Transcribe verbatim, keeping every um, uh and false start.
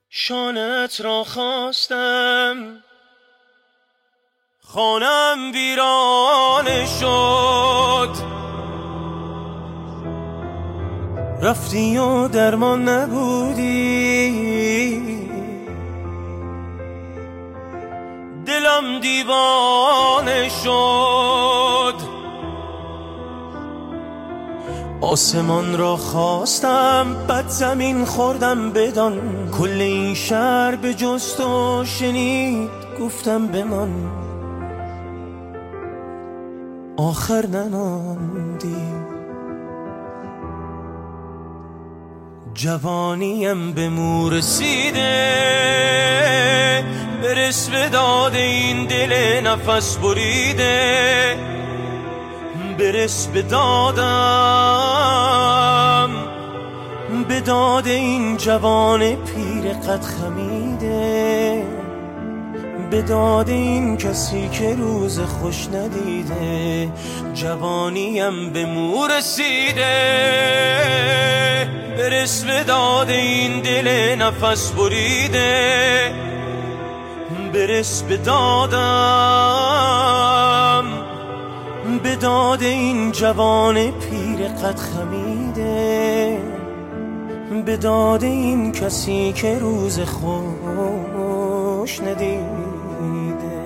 شانت را خواستم، خانم ویرانه شد. رفتی و درمان نبودی، دلم دیوانه شد. آسمان را خواستم، بد زمین خوردم. بدان کل این شهر به جز تو شنید، گفتم بمان، آخر نناندی. جوانیم به مو رسیده، برس به داد این دل نفس بریده. برس به دادم، به داد این جوان پیر قد خمیده. به داد این کسی که روز خوش ندیده. جوانیم به مو رسیده، برس به داد این دل نفس بریده. برس به دادم، به داد این جوان پیر قد خمیده. به داد این کسی که روز خوش ندیده.